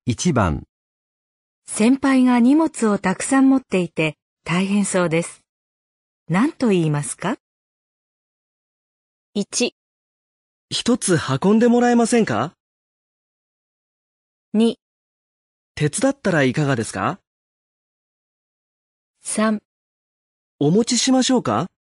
1番、 先輩が荷物をたくさん持っていて大変そうです。何と言いますか？ 1、 一つ運んでもらえませんか？ 2、 手伝ったらいかがですか？ 3 お持ちしましょうか？